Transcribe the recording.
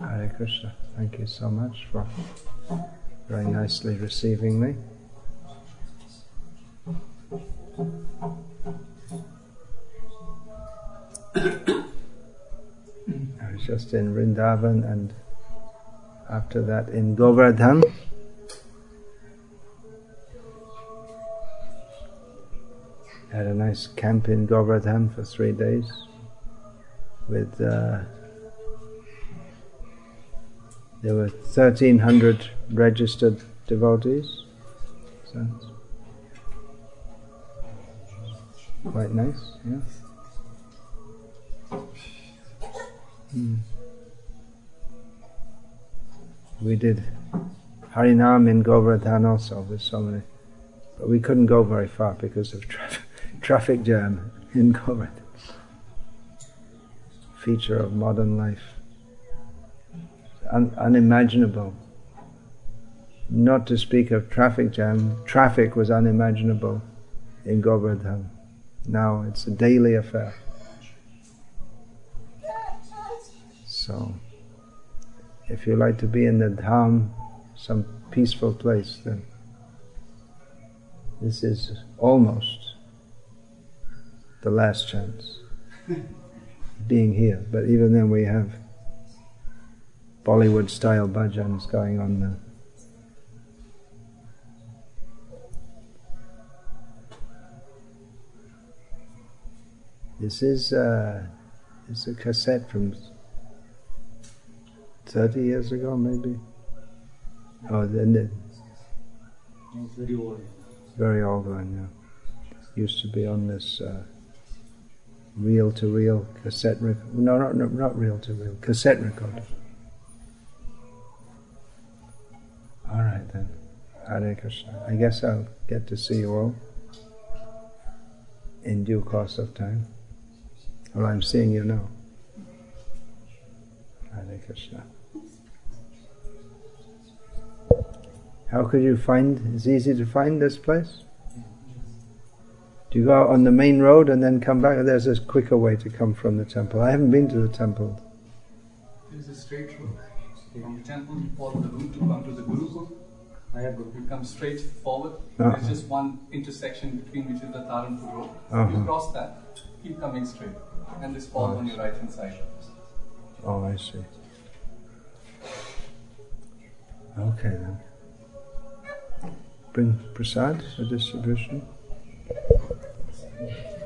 Hare Krishna. Thank you so much for very nicely receiving me. I was just in Vrindavan and after that in Govardhan. Had a nice camp in Govardhan for 3 days with there were 1,300 registered devotees, so it's quite nice, yeah. We did Harinam in Govardhan also with so many, but we couldn't go very far because of traffic jam in Govardhan. Feature of modern life. Unimaginable. Not to speak of traffic jam, traffic was unimaginable in Govardhan. Now it's a daily affair. So, if you like to be in the dham, some peaceful place, then this is almost the last chance being here. But even then we have Bollywood style bhajans going on now. This is a cassette from 30 years ago, maybe. Oh, then It's very old. very old one. Yeah, used to be on this reel-to-reel cassette record. No, not reel-to-reel, cassette record. All right then, Hare Krishna. I guess I'll get to see you all in due course of time. Well, I'm seeing you now. Hare Krishna. How could you find, it's easy to find this place? Do you go out on the main road and then come back? Or there's a quicker way to come from the temple. I haven't been to the temple. There's a straight road. From the temple, you follow the route to come to the Gurukul. You come straight forward. There's just one intersection between which is the Taranpur road. You cross that, keep coming straight. And this falls on your right hand side. Oh, I see. Okay then. Bring prasad for distribution.